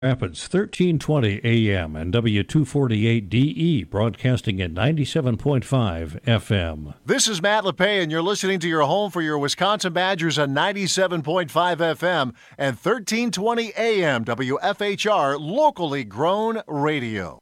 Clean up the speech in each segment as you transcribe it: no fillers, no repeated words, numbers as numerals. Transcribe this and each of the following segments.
Rapids, 1320 AM and W248DE, broadcasting at 97.5 FM. This is Matt LePay, and you're listening to your home for your Wisconsin Badgers on 97.5 FM and 1320 AM WFHR, locally grown radio.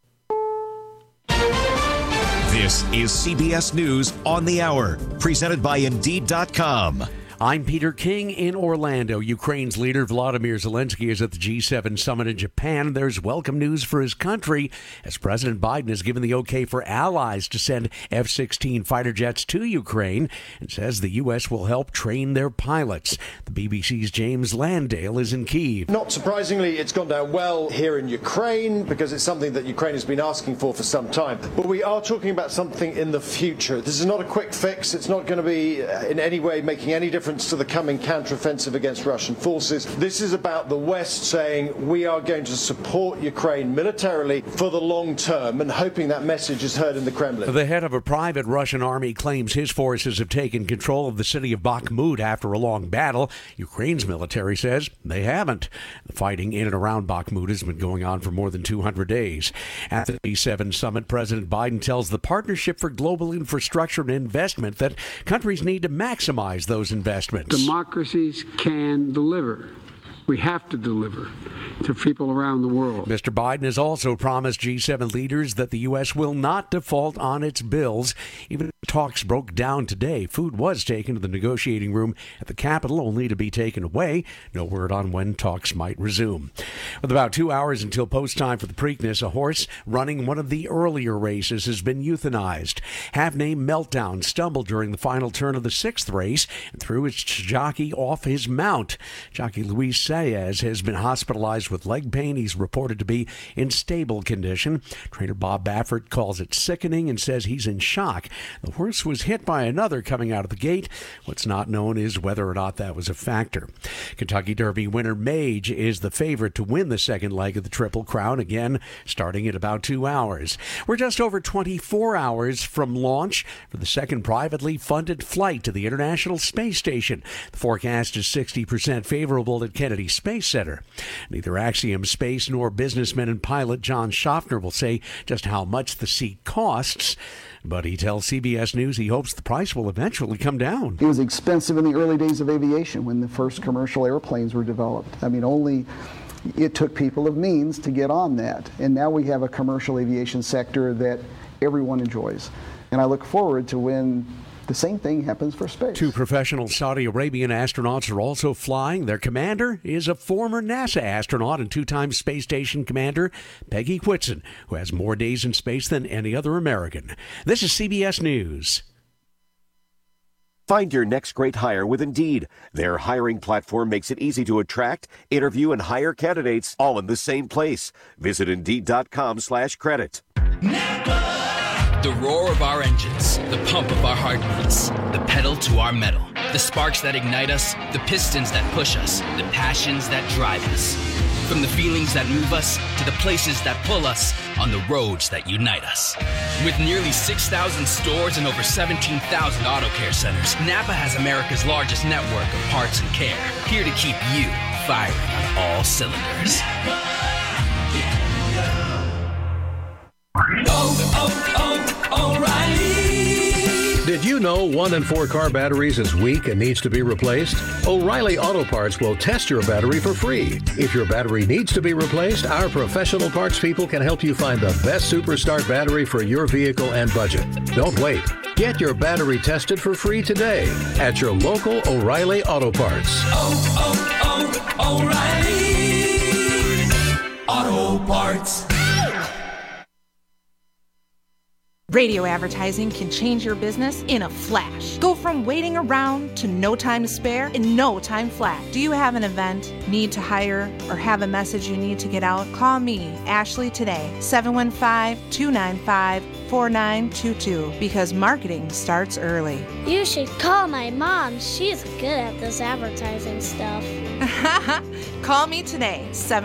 This is CBS News on the Hour, presented by Indeed.com. I'm Peter King in Orlando. Ukraine's leader Volodymyr Zelensky is at the G7 summit in Japan. There's welcome news for his country as President Biden has given the okay for allies to send F-16 fighter jets to Ukraine and says the U.S. will help train their pilots. The BBC's James Landale is in Kyiv. Not surprisingly, it's gone down well here in Ukraine because it's something that Ukraine has been asking for some time. But we are talking about something in the future. This is not a quick fix. It's not going to be in any way making any difference to the coming counteroffensive against Russian forces. This is about the West saying we are going to support Ukraine militarily for the long term and hoping that message is heard in the Kremlin. The head of a private Russian army claims his forces have taken control of the city of Bakhmut after a long battle. Ukraine's military says they haven't. The fighting in and around Bakhmut has been going on for more than 200 days. At the G7 summit, President Biden tells the Partnership for Global Infrastructure and Investment that countries need to maximize those investments. Democracies can deliver. We have to deliver to people around the world. Mr. Biden has also promised G7 leaders that the U.S. will not default on its bills. Even if talks broke down today, food was taken to the negotiating room at the Capitol, only to be taken away. No word on when talks might resume. With about 2 hours until post time for the Preakness, a horse running one of the earlier races has been euthanized. Half-named Meltdown stumbled during the final turn of the sixth race and threw its jockey off his mount. Jockey Luis Saez has been hospitalized with leg pain. He's reported to be in stable condition. Trainer Bob Baffert calls it sickening and says he's in shock. The horse was hit by another coming out of the gate. What's not known is whether or not that was a factor. Kentucky Derby winner Mage is the favorite to win the second leg of the Triple Crown, again starting in about 2 hours. We're just over 24 hours from launch for the second privately funded flight to the International Space Station. The forecast is 60% favorable at Kennedy Space Center. Neither Axiom Space nor businessman and pilot John Schaffner will say just how much the seat costs, but he tells CBS News he hopes the price will eventually come down. It was expensive in the early days of aviation when the first commercial airplanes were developed. I mean, only it took people of means to get on that. And now we have a commercial aviation sector that everyone enjoys. And I look forward to when the same thing happens for space. 2 professional Saudi Arabian astronauts are also flying. Their commander is a former NASA astronaut and 2-time space station commander, Peggy Whitson, who has more days in space than any other American. This is CBS News. Find your next great hire with Indeed. Their hiring platform makes it easy to attract, interview, and hire candidates all in the same place. Visit Indeed.com/credit. The roar of our engines, the pump of our heartbeats, the pedal to our metal, the sparks that ignite us, the pistons that push us, the passions that drive us. From the feelings that move us to the places that pull us on the roads that unite us. With nearly 6,000 stores and over 17,000 auto care centers, Napa has America's largest network of parts and care, here to keep you firing on all cylinders. O'Reilly. Did you know 1 in 4 car batteries is weak and needs to be replaced? O'Reilly Auto Parts will test your battery for free. If your battery needs to be replaced, our professional parts people can help you find the best Superstart battery for your vehicle and budget. Don't wait. Get your battery tested for free today at your local O'Reilly Auto Parts. O'Reilly Auto Parts. Radio advertising can change your business in a flash. Go from waiting around to no time to spare in no time flat. Do you have an event, need to hire, or have a message you need to get out? Call me, Ashley, today, 715-295-4922, because marketing starts early. You should call my mom. She's good at this advertising stuff. Call me today,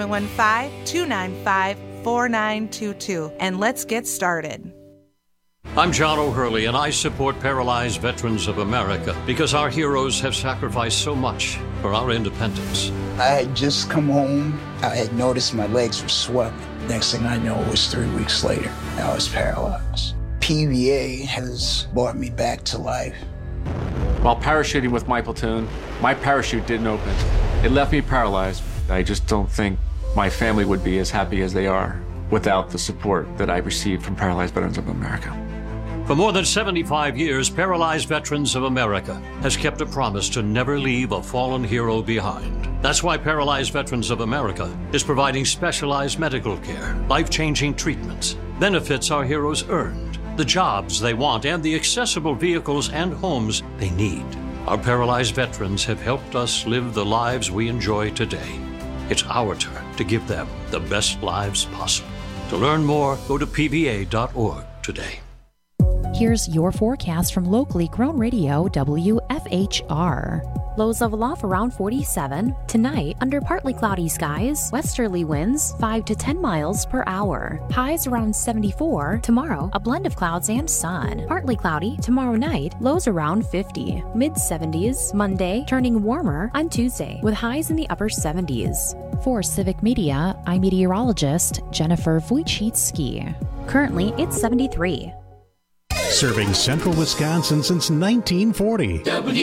715-295-4922, and let's get started. I'm John O'Hurley, and I support Paralyzed Veterans of America because our heroes have sacrificed so much for our independence. I had just come home. I had noticed my legs were swelling. Next thing I know, it was 3 weeks later. I was paralyzed. PVA has brought me back to life. While parachuting with my platoon, my parachute didn't open. It left me paralyzed. I just don't think my family would be as happy as they are without the support that I received from Paralyzed Veterans of America. For more than 75 years, Paralyzed Veterans of America has kept a promise to never leave a fallen hero behind. That's why Paralyzed Veterans of America is providing specialized medical care, life-changing treatments, benefits our heroes earned, the jobs they want, and the accessible vehicles and homes they need. Our paralyzed veterans have helped us live the lives we enjoy today. It's our turn to give them the best lives possible. To learn more, go to pva.org today. Here's your forecast from locally grown radio WFHR. Lows level off around 47. Tonight, under partly cloudy skies, westerly winds 5 to 10 miles per hour. Highs around 74. Tomorrow, a blend of clouds and sun. Partly cloudy tomorrow night, lows around 50. Mid-70s. Monday, turning warmer on Tuesday, with highs in the upper 70s. For Civic Media, I'm meteorologist Jennifer Wojcicki. Currently, it's 73. Serving central Wisconsin since 1940.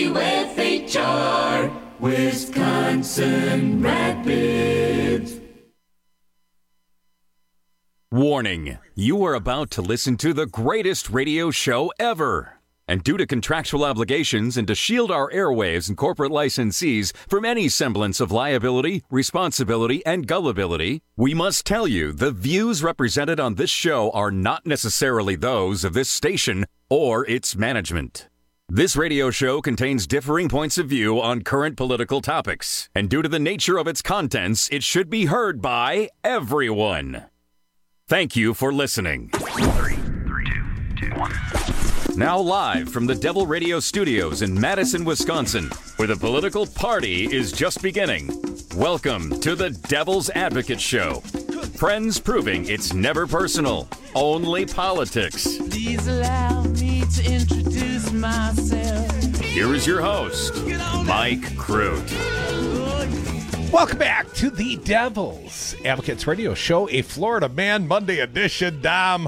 WFHR, Wisconsin Rapids. Warning, you are about to listen to the greatest radio show ever. And due to contractual obligations and to shield our airwaves and corporate licensees from any semblance of liability, responsibility, and gullibility, we must tell you the views represented on this show are not necessarily those of this station or its management. This radio show contains differing points of view on current political topics, and due to the nature of its contents, it should be heard by everyone. Thank you for listening. 3, 2, 2, 1. Now live from the Devil Radio Studios in Madison, Wisconsin, where the political party is just beginning. Welcome to the Devil's Advocate Show. Friends proving it's never personal, only politics. Please allow me to introduce myself. Here is your host, Mike Crute. Welcome back to the Devil's Advocates Radio Show, a Florida Man Monday edition, Dom.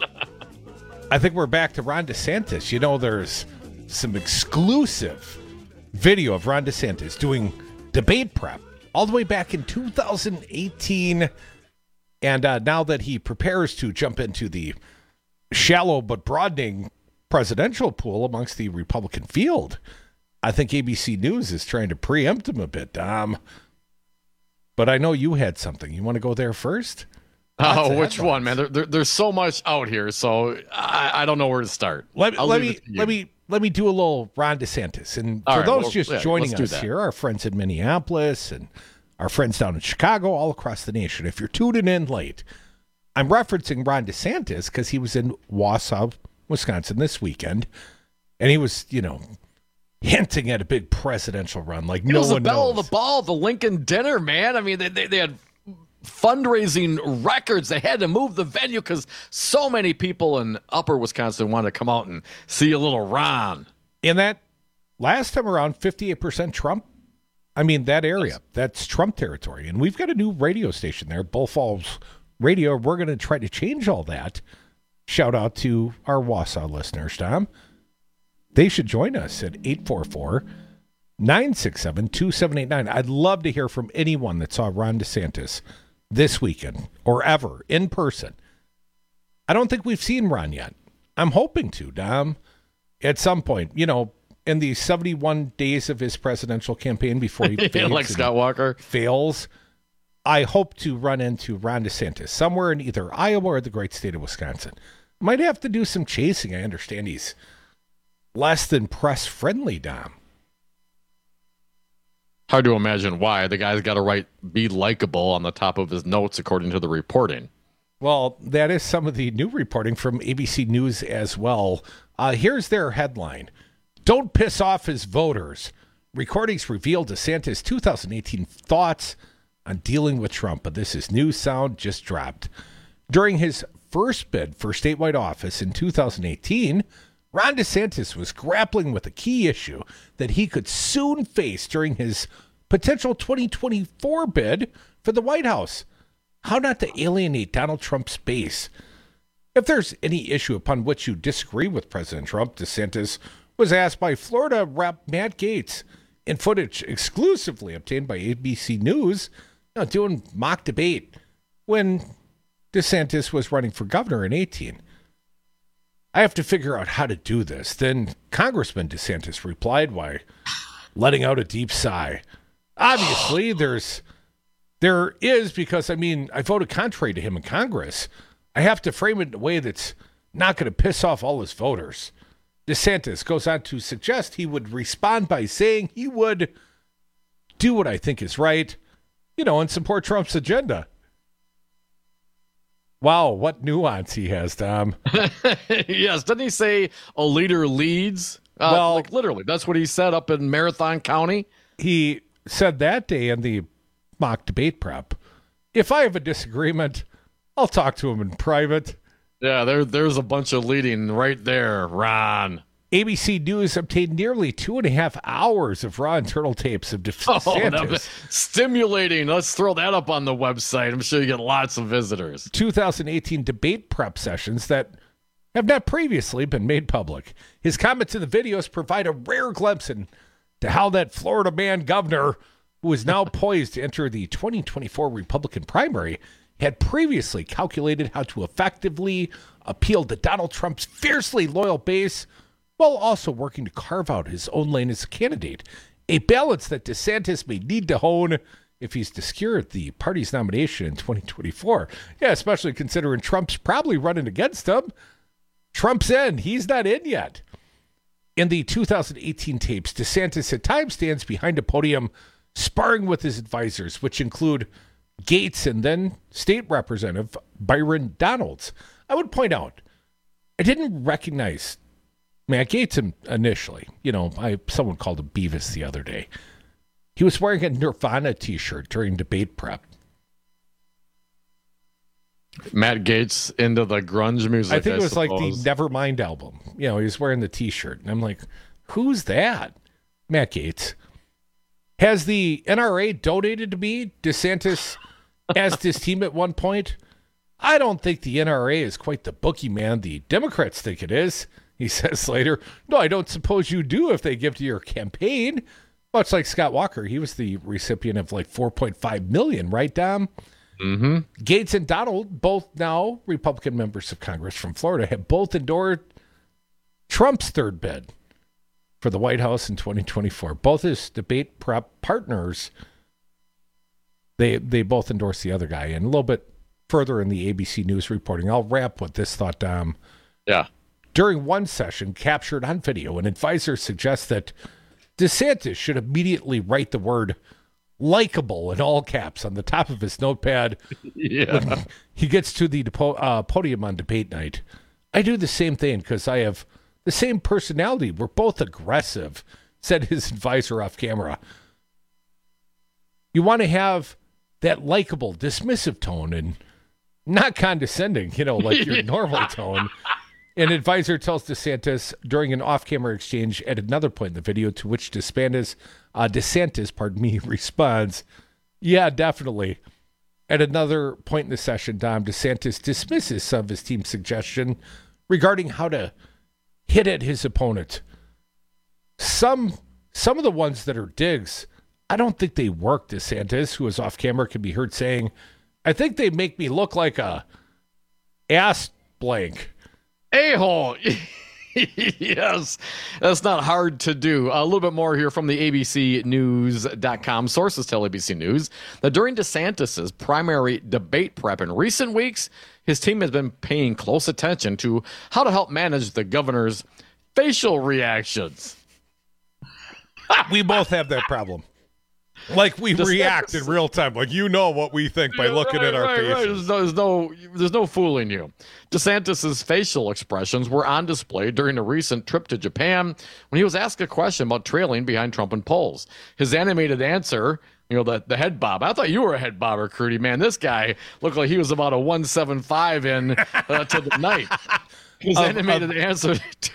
I think we're back to Ron DeSantis. You know, there's some exclusive video of Ron DeSantis doing debate prep all the way back in 2018. And now that he prepares to jump into the shallow but broadening presidential pool amongst the Republican field, I think ABC News is trying to preempt him a bit, Dom. But I know you had something. You want to go there first? Oh, which one, man? There's so much out here, so I don't know where to start. Let me do a little Ron DeSantis. And for those joining us here, our friends in Minneapolis and our friends down in Chicago, all across the nation, if you're tuning in late, I'm referencing Ron DeSantis because he was in Wausau, Wisconsin this weekend, and he was, hinting at a big presidential run like no one knows. It was the belle of the ball, the Lincoln dinner, man. I mean, they had fundraising records. They had to move the venue because so many people in upper Wisconsin wanted to come out and see a little Ron. In that last time around, 58% Trump. I mean, that area, that's Trump territory. And we've got a new radio station there, Bull Falls Radio. We're going to try to change all that. Shout out to our Wausau listeners, Tom. They should join us at 844-967-2789. I'd love to hear from anyone that saw Ron DeSantis this weekend or ever in person. I don't think we've seen Ron yet. I'm hoping to, Dom, at some point, in the 71 days of his presidential campaign before he like Scott Walker fails, I hope to run into Ron DeSantis somewhere in either Iowa or the great state of Wisconsin. Might have to do some chasing. I understand he's less than press friendly, Dom. Hard to imagine why. The guy's got to write "be likable" on the top of his notes, according to the reporting. Well, that is some of the new reporting from ABC News as well. Here's their headline. Don't piss off his voters. Recordings reveal DeSantis' 2018 thoughts on dealing with Trump. But this is new sound, just dropped. During his first bid for statewide office in 2018, Ron DeSantis was grappling with a key issue that he could soon face during his potential 2024 bid for the White House. How not to alienate Donald Trump's base. If there's any issue upon which you disagree with President Trump, DeSantis was asked by Florida Rep. Matt Gaetz in footage exclusively obtained by ABC News, doing mock debate when DeSantis was running for governor in 2018. I have to figure out how to do this. Then Congressman DeSantis replied by letting out a deep sigh. Obviously, there is, because, I voted contrary to him in Congress. I have to frame it in a way that's not going to piss off all his voters. DeSantis goes on to suggest he would respond by saying he would do what I think is right, and support Trump's agenda. Wow, what nuance he has, Tom. Yes, doesn't he say a leader leads? Well, literally, that's what he said up in Marathon County. He said that day in the mock debate prep, if I have a disagreement, I'll talk to him in private. Yeah, there's a bunch of leading right there, Ron. ABC News obtained nearly 2.5 hours of raw internal tapes of DeSantis. Stimulating. Let's throw that up on the website. I'm sure you get lots of visitors. 2018 debate prep sessions that have not previously been made public. His comments in the videos provide a rare glimpse into how that Florida man governor, who is now poised to enter the 2024 Republican primary, had previously calculated how to effectively appeal to Donald Trump's fiercely loyal base while also working to carve out his own lane as a candidate, a balance that DeSantis may need to hone if he's to secure the party's nomination in 2024. Yeah, especially considering Trump's probably running against him. Trump's in. He's not in yet. In the 2018 tapes, DeSantis at times stands behind a podium sparring with his advisors, which include Gaetz and then State Representative Byron Donalds. I would point out, I didn't recognize Matt Gaetz initially. Someone called him Beavis the other day. He was wearing a Nirvana t-shirt during debate prep. Matt Gaetz into the grunge music. I think it was like the Nevermind album. He was wearing the t-shirt. And I'm like, who's that? Matt Gaetz. Has the NRA donated to me? DeSantis asked his team at one point. I don't think the NRA is quite the boogeyman the Democrats think it is. He says later, no, I don't suppose you do if they give to your campaign. Much like Scott Walker, he was the recipient of like $4.5 million, right, Dom? Mm-hmm. Gaetz and Donald, both now Republican members of Congress from Florida, have both endorsed Trump's third bid for the White House in 2024. Both his debate prep partners, they both endorse the other guy. And a little bit further in the ABC News reporting, I'll wrap with this thought, Dom. Yeah. During one session captured on video, an advisor suggests that DeSantis should immediately write the word likable in all caps on the top of his notepad when he gets to the podium on debate night. I do the same thing because I have the same personality. We're both aggressive, said his advisor off camera. You want to have that likable, dismissive tone and not condescending, like your normal tone. An advisor tells DeSantis during an off-camera exchange at another point in the video, to which DeSantis, responds, yeah, definitely. At another point in the session, Dom, DeSantis dismisses some of his team's suggestion regarding how to hit at his opponent. Some of the ones that are digs, I don't think they work, DeSantis, who is off-camera, can be heard saying, I think they make me look like a ass blank. A-hole. Yes, that's not hard to do. A little bit more here from the abcnews.com. Sources tell ABC News that during DeSantis's primary debate prep in recent weeks, his team has been paying close attention to how to help manage the governor's facial reactions. We both have that problem. Like we react in real time, like what we think by looking at our faces. Right. There's no fooling you. DeSantis's facial expressions were on display during a recent trip to Japan when he was asked a question about trailing behind Trump in polls. His animated answer, the head bob. I thought you were a head bobber, Crudy, man. This guy looked like he was about a 175 in to the night. His animated answer.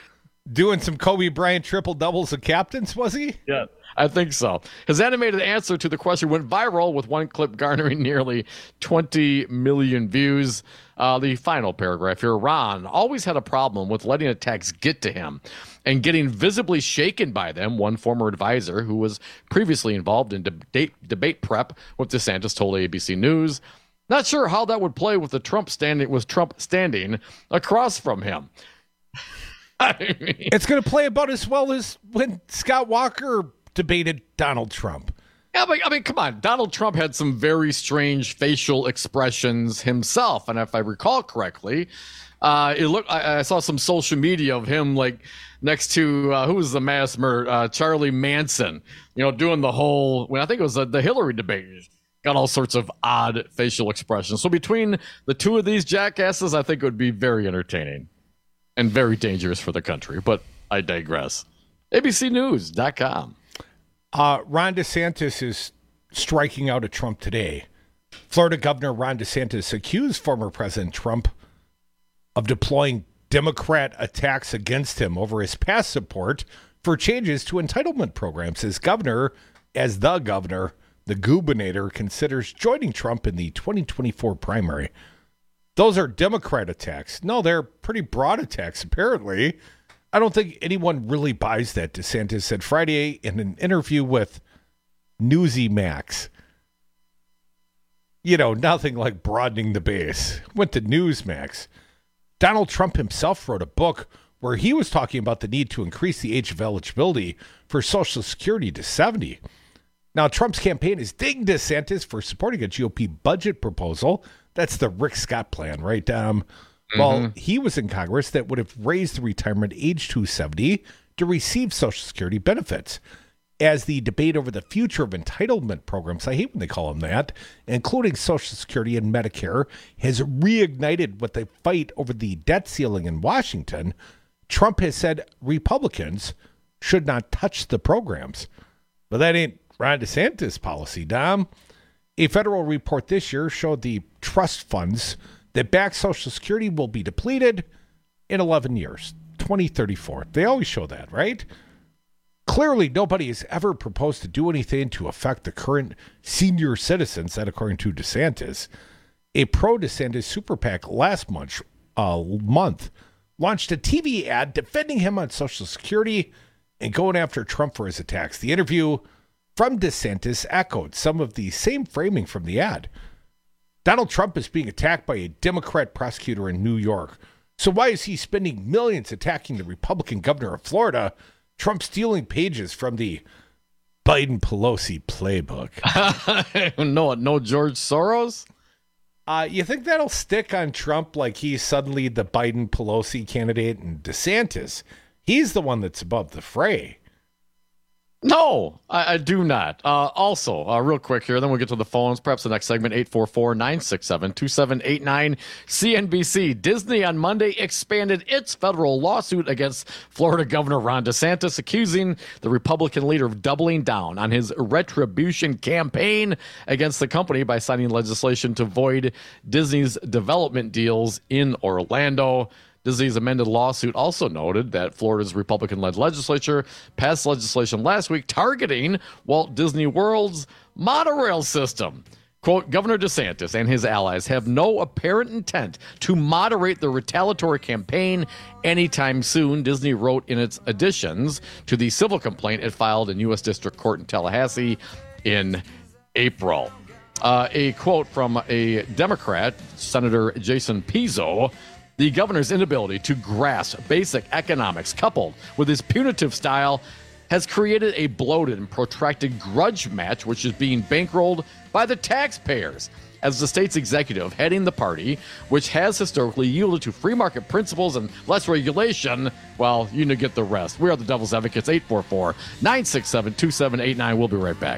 Doing some Kobe Bryant triple doubles of captains, was he? Yeah, I think so. His animated answer to the question went viral, with one clip garnering nearly 20 million views. The final paragraph here: Ron always had a problem with letting attacks get to him and getting visibly shaken by them. One former advisor who was previously involved in debate prep with DeSantis told ABC News. Not sure how that would play with Trump standing across from him. I mean, it's going to play about as well as when Scott Walker debated Donald Trump. Yeah, but I mean, come on. Donald Trump had some very strange facial expressions himself, and if I recall correctly, I saw some social media of him like next to who was the mass murderer, Charlie Manson. Doing the whole. I think it was the Hillary debate. Got all sorts of odd facial expressions. So between the two of these jackasses, I think it would be very entertaining and very dangerous for the country. But I digress. ABCnews.com. Ron DeSantis is striking out at Trump today. Florida Governor Ron DeSantis accused former President Trump of deploying Democrat attacks against him over his past support for changes to entitlement programs. As the governor, the gubernator considers joining Trump in the 2024 primary. Those are Democrat attacks. No, they're pretty broad attacks, apparently. I don't think anyone really buys that, DeSantis said Friday in an interview with Newsy Max. Nothing like broadening the base. Went to Newsmax. Donald Trump himself wrote a book where he was talking about the need to increase the age of eligibility for Social Security to 70. Now, Trump's campaign is dinging DeSantis for supporting a GOP budget proposal. That's the Rick Scott plan, right? Well, he was in Congress that would have raised the retirement age to 70 to receive Social Security benefits. As the debate over the future of entitlement programs, I hate when they call them that, including Social Security and Medicare, has reignited with the fight over the debt ceiling in Washington, Trump has said Republicans should not touch the programs. But that ain't Ron DeSantis' policy, Dom. A federal report this year showed the trust funds that back Social Security will be depleted in 11 years, 2034. They always show that, right? Clearly, nobody has ever proposed to do anything to affect the current senior citizens, that according to DeSantis. A pro-DeSantis super PAC last month launched a TV ad defending him on Social Security and going after Trump for his attacks. The interview from DeSantis echoed some of the same framing from the ad. Donald Trump is being attacked by a Democrat prosecutor in New York. So why is he spending millions attacking the Republican governor of Florida? Trump stealing pages from the Biden-Pelosi playbook. No George Soros? You think that'll stick on Trump like he's suddenly the Biden-Pelosi candidate? And DeSantis, he's the one that's above the fray. No, I do not. Also, real quick here, then we'll get to the phones. Perhaps the next segment, 844-967-2789. CNBC. Disney on Monday expanded its federal lawsuit against Florida Governor Ron DeSantis, accusing the Republican leader of doubling down on his retribution campaign against the company by signing legislation to void Disney's development deals in Orlando. Disney's amended lawsuit also noted that Florida's Republican-led legislature passed legislation last week targeting Walt Disney World's monorail system. Quote, Governor DeSantis and his allies have no apparent intent to moderate the retaliatory campaign anytime soon, Disney wrote in its additions to the civil complaint it filed in U.S. District Court in Tallahassee in April. A quote from a Democrat, Senator Jason Pizzo. The governor's inability to grasp basic economics, coupled with his punitive style, has created a bloated and protracted grudge match, which is being bankrolled by the taxpayers. As the state's executive heading the party, which has historically yielded to free market principles and less regulation, well, you know, get the rest. We are the Devil's Advocates, 844-967-2789. We'll be right back.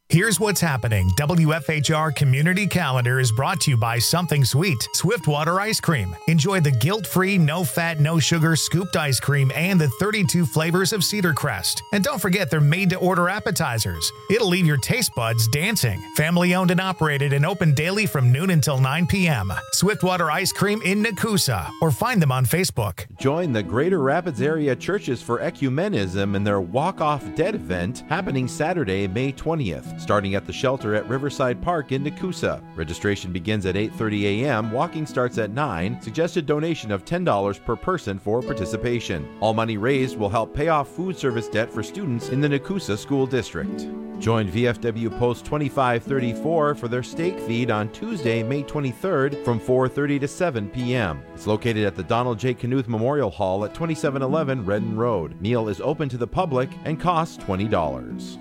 Here's what's happening. WFHR Community Calendar is brought to you by Something Sweet, Swiftwater Ice Cream. Enjoy the guilt-free, no-fat, no-sugar scooped ice cream and the 32 flavors of Cedar Crest. And don't forget they're made-to-order appetizers. It'll leave your taste buds dancing. Family-owned and operated and open daily from noon until 9 p.m. Swiftwater Ice Cream in Nakusa, or find them on Facebook. Join the Greater Rapids Area Churches for Ecumenism in their Walk-Off Dead event happening Saturday, May 20th. Starting at the shelter at Riverside Park in Nakusa. Registration begins at 8:30 a.m., walking starts at 9, suggested donation of $10 per person for participation. All money raised will help pay off food service debt for students in the Nakusa School District. Join VFW Post 2534 for their steak feed on Tuesday, May 23rd from 4:30 to 7 p.m. It's located at the Donald J. Knuth Memorial Hall at 2711 Redden Road. Meal is open to the public and costs $20.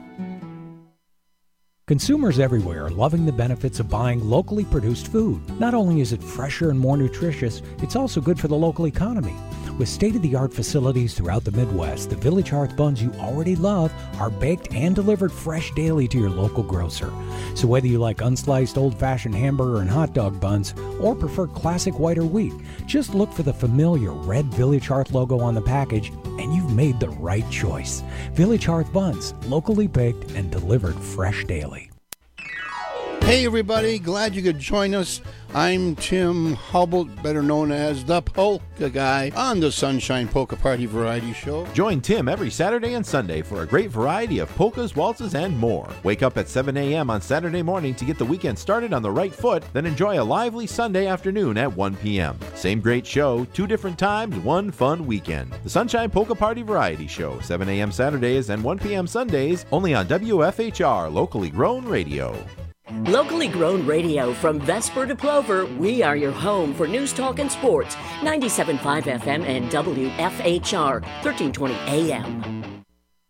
Consumers everywhere are loving the benefits of buying locally produced food. Not only is it fresher and more nutritious, it's also good for the local economy. With state-of-the-art facilities throughout the Midwest, the Village Hearth buns you already love are baked and delivered fresh daily to your local grocer. So whether you like unsliced old-fashioned hamburger and hot dog buns or prefer classic white or wheat, just look for the familiar red Village Hearth logo on the package and you've made the right choice. Village Hearth buns, locally baked and delivered fresh daily. Hey everybody, glad you could join us. I'm Tim Hubble, better known as the Polka Guy, on the Sunshine Polka Party Variety Show. Join Tim every Saturday and Sunday for a great variety of polkas, waltzes, and more. Wake up at 7 a.m. on Saturday morning to get the weekend started on the right foot, then enjoy a lively Sunday afternoon at 1 p.m. Same great show, 2 different times, 1 fun weekend. The Sunshine Polka Party Variety Show, 7 a.m. Saturdays and 1 p.m. Sundays, only on WFHR, locally grown radio. Locally grown radio from Vesper to Plover, we are your home for news, talk, and sports. 97.5 FM and WFHR, 1320 AM.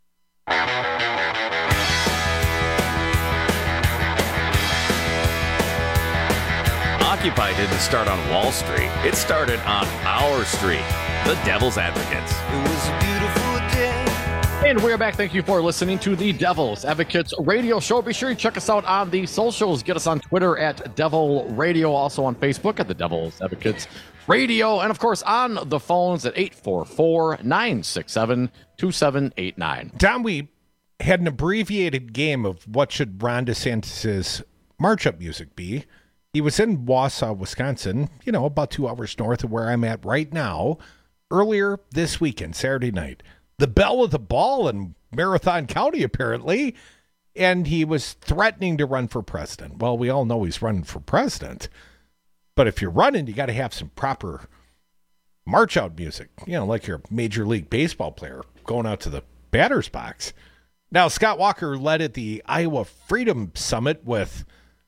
Occupy didn't start on Wall Street. It started on our street, the Devil's Advocates. It was a beautiful day. And we're back. Thank you for listening to the Devil's Advocates radio show. Be sure you check us out on the socials. Get us on Twitter at Devil Radio, also on Facebook at the Devil's Advocates Radio, and of course on the phones at 844-967-2789. Don, we had an abbreviated game of what should Ron DeSantis' march-up music be. He was in Wausau, Wisconsin, about 2 hours north of where I'm at right now, earlier this weekend, Saturday night. The belle of the ball in Marathon County, apparently, and he was threatening to run for president. Well, we all know he's running for president, but if you're running, you got to have some proper march-out music, like your Major League Baseball player going out to the batter's box. Now, Scott Walker led at the Iowa Freedom Summit with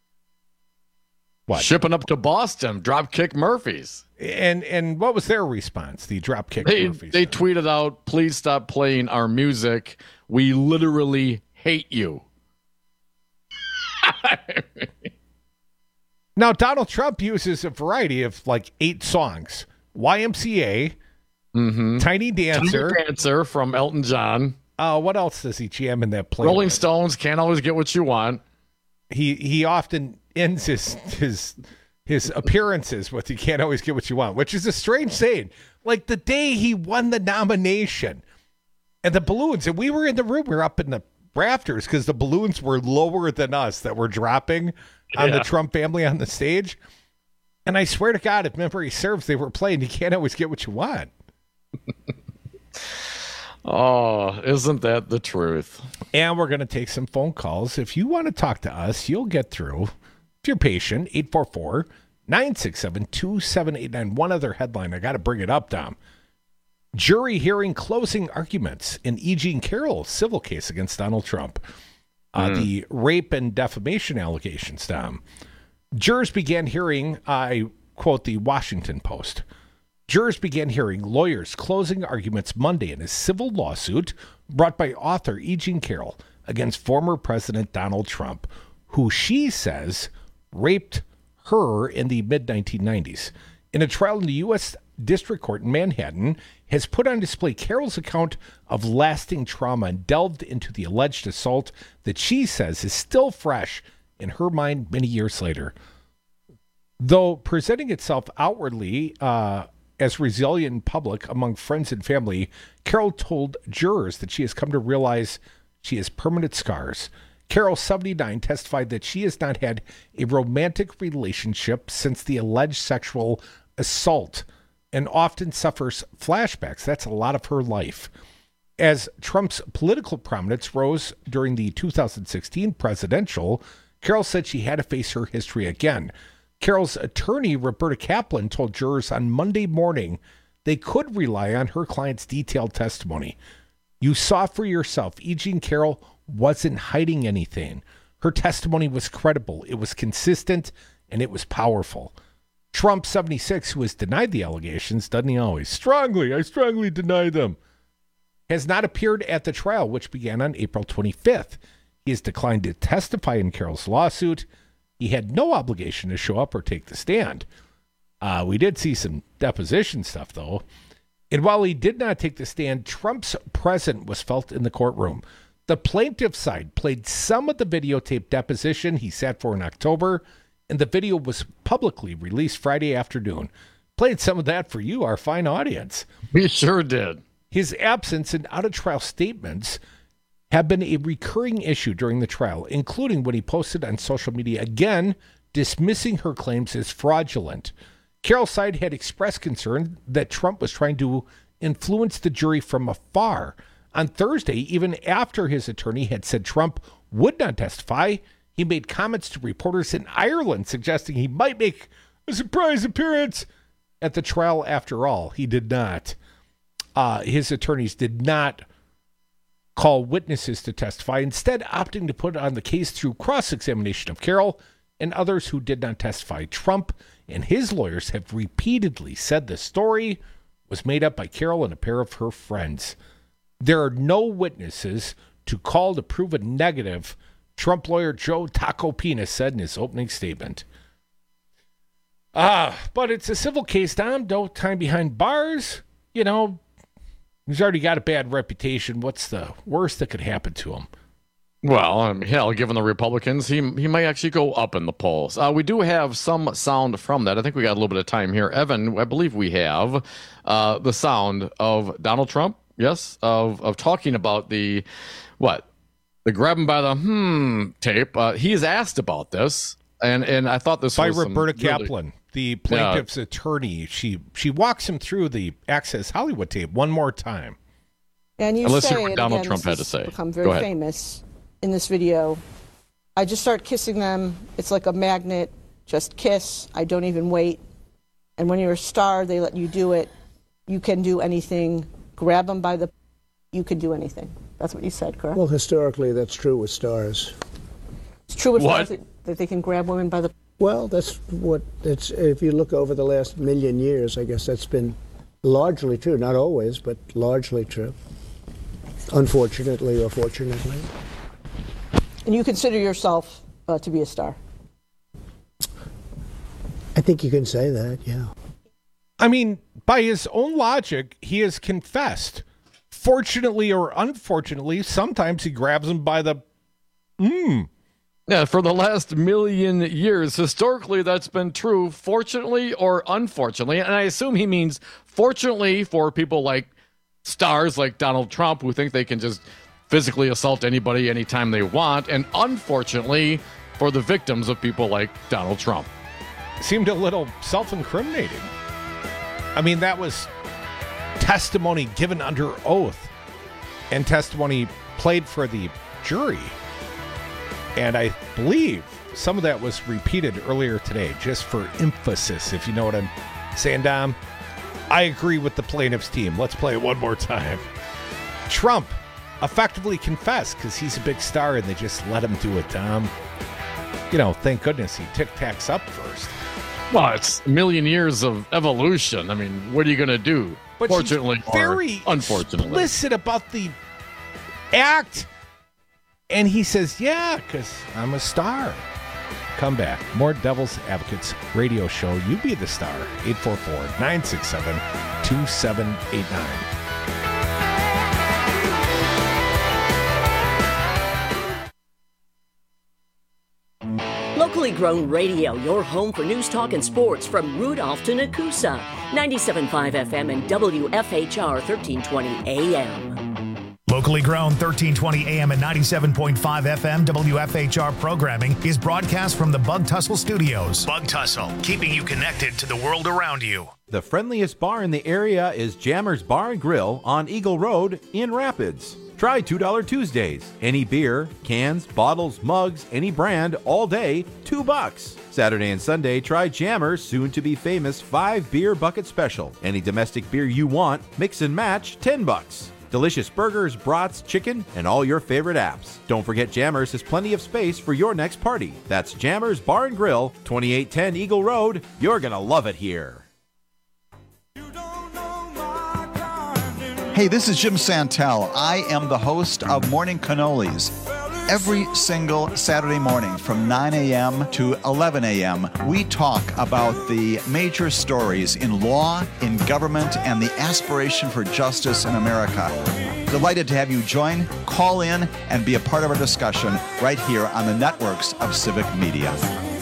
what? Shipping up to Boston, Dropkick Murphys. And what was their response, the Dropkick Murphys? They tweeted out, please stop playing our music. We literally hate you. Now, Donald Trump uses a variety of 8 songs. YMCA, Tiny Dancer. Tiny Dancer from Elton John. What else does he jam in that playlist? Rolling Stones, Can't Always Get What You Want. He often ends his appearances with "You Can't Always Get What You Want," which is a strange saying. Like the day he won the nomination and the balloons, and we were in the room, we were up in the rafters because the balloons were lower than us that were dropping on the Trump family on the stage. And I swear to God, if memory serves, they were playing "You Can't Always Get What You Want." Oh, isn't that the truth? And we're going to take some phone calls. If you want to talk to us, you'll get through. If you're patient, 844-967-2789. One other headline. I got to bring it up, Dom. Jury hearing closing arguments in E. Jean Carroll's civil case against Donald Trump. The rape and defamation allegations, Dom. Jurors began hearing, I quote the Washington Post, jurors began hearing lawyers' closing arguments Monday in a civil lawsuit brought by author E. Jean Carroll against former President Donald Trump, who she says raped her in the mid-1990s. In a trial in the U.S. District Court in Manhattan has put on display Carol's account of lasting trauma and delved into the alleged assault that she says is still fresh in her mind many years later. Though presenting itself outwardly as resilient in public among friends and family, Carol told jurors that she has come to realize she has permanent scars. Carol, 79, testified that she has not had a romantic relationship since the alleged sexual assault and often suffers flashbacks. That's a lot of her life. As Trump's political prominence rose during the 2016 presidential, Carol said she had to face her history again. Carol's attorney, Roberta Kaplan, told jurors on Monday morning they could rely on her client's detailed testimony. You saw for yourself, E. Jean Carroll wasn't hiding anything. Her testimony was credible, it was consistent, and it was powerful. Trump, 76, who has denied the allegations, doesn't he always? I strongly deny them. Has not appeared at the trial, which began on April 25th. He has declined to testify in Carol's lawsuit. He had no obligation to show up or take the stand. We did see some deposition stuff, though. And while he did not take the stand, Trump's presence was felt in the courtroom. The plaintiff's side played some of the videotaped deposition he sat for in October, and the video was publicly released Friday afternoon. Played some of that for you, our fine audience. We sure did. His absence and out-of-trial statements have been a recurring issue during the trial, including when he posted on social media again, dismissing her claims as fraudulent. Carol's side had expressed concern that Trump was trying to influence the jury from afar. On Thursday, even after his attorney had said Trump would not testify, he made comments to reporters in Ireland suggesting he might make a surprise appearance at the trial. After all, he did not. His attorneys did not call witnesses to testify, instead opting to put on the case through cross-examination of Carol and others who did not testify. Trump and his lawyers have repeatedly said the story was made up by Carol and a pair of her friends. There are no witnesses to call to prove a negative, Trump lawyer Joe Tacopina said in his opening statement. But it's a civil case, Tom. No time behind bars. You know, he's already got a bad reputation. What's the worst that could happen to him? Well, hell, given the Republicans, he might actually go up in the polls. We do have some sound from that. I think we got a little bit of time here. Evan, I believe we have the sound of Donald Trump, yes, of talking about the grab him by the tape. He is asked about this, and I thought this was... By Roberta Kaplan, the plaintiff's attorney. She walks him through the Access Hollywood tape one more time. And let's hear what Donald Trump had to say. Become very famous in this video. I just start kissing them. It's like a magnet. Just kiss. I don't even wait. And when you're a star, they let you do it. You can do anything. Grab them by the... You can do anything. That's what you said, correct? Well, historically, that's true with stars. It's true with stars that they can grab women by the... Well, that's what it's... If you look over the last million years, I guess that's been largely true. Not always, but largely true. Unfortunately or fortunately. And you consider yourself to be a star? I think you can say that, yeah. I mean, by his own logic, he has confessed. Fortunately or unfortunately, sometimes he grabs him by the... Yeah, for the last million years, historically, that's been true, fortunately or unfortunately. And I assume he means fortunately for people like stars like Donald Trump who think they can just physically assault anybody anytime they want, and unfortunately for the victims of people like Donald Trump. Seemed a little self-incriminating. I mean, that was testimony given under oath and testimony played for the jury. And I believe some of that was repeated earlier today, just for emphasis, if you know what I'm saying, Dom. I agree with the plaintiff's team. Let's play it one more time. Trump effectively confessed because he's a big star and they just let him do it, Dom. You know, thank goodness he tic-tacs up first. Well, it's a million years of evolution. I mean, what are you going to do? But fortunately very or unfortunately. Explicit about the act. And he says, yeah, because I'm a star. come back. More Devil's Advocates radio show. You be the star. 844-967-2789. Locally grown radio, your home for news, talk, and sports from Rudolph to Nakusa. 97.5 FM and WFHR 1320 AM. Locally grown 1320 AM and 97.5 FM WFHR programming is broadcast from the Bug Tussle Studios. Bug Tussle, keeping you connected to the world around you. The friendliest bar in the area is Jammer's Bar and Grill on Eagle Road in Rapids. Try $2 Tuesdays. Any beer, cans, bottles, mugs, any brand, all day, $2. Saturday and Sunday, try Jammer's soon-to-be famous 5-beer bucket special. Any domestic beer you want, mix and match, $10. Delicious burgers, brats, chicken, and all your favorite apps. Don't forget Jammer's has plenty of space for your next party. That's Jammer's Bar and Grill, 2810 Eagle Road. You're going to love it here. Hey, this is Jim Santel. I am the host of Morning Cannolis. Every single Saturday morning from 9 a.m. to 11 a.m., we talk about the major stories in law, in government, and the aspiration for justice in America. Delighted to have you join, call in, and be a part of our discussion right here on the networks of Civic Media.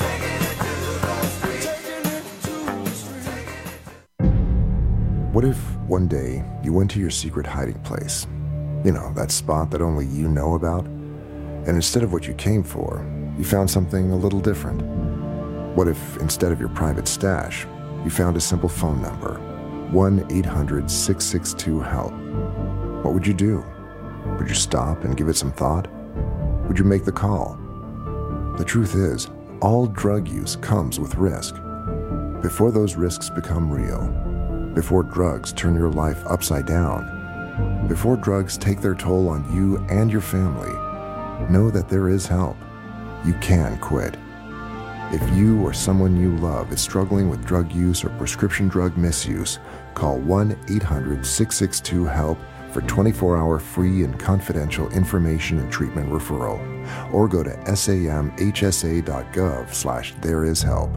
What if one day you went to your secret hiding place? You know, that spot that only you know about? And instead of what you came for, you found something a little different. What if instead of your private stash, you found a simple phone number, 1-800-662-HELP? What would you do? Would you stop and give it some thought? Would you make the call? The truth is, all drug use comes with risk. Before those risks become real, before drugs turn your life upside down, before drugs take their toll on you and your family, know that there is help. You can quit. If you or someone you love is struggling with drug use or prescription drug misuse, call 1-800-662-HELP for 24-hour free and confidential information and treatment referral, or go to samhsa.gov/thereishelp.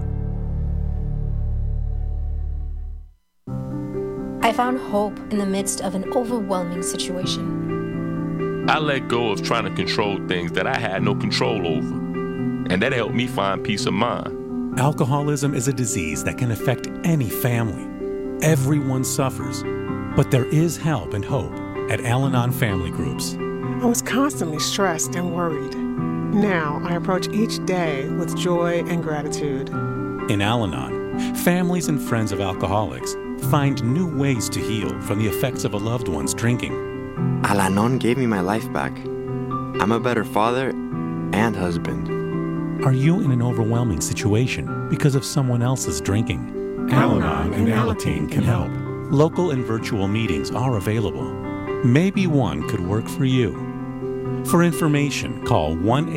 I found hope in the midst of an overwhelming situation. I let go of trying to control things that I had no control over, and that helped me find peace of mind. Alcoholism is a disease that can affect any family. Everyone suffers, but there is help and hope at Al-Anon Family Groups. I was constantly stressed and worried. Now I approach each day with joy and gratitude. In Al-Anon, families and friends of alcoholics find new ways to heal from the effects of a loved one's drinking. Al-Anon gave me my life back. I'm a better father and husband. Are you in an overwhelming situation because of someone else's drinking? Al-Anon and Alateen can help. Local and virtual meetings are available. Maybe one could work for you. For information, call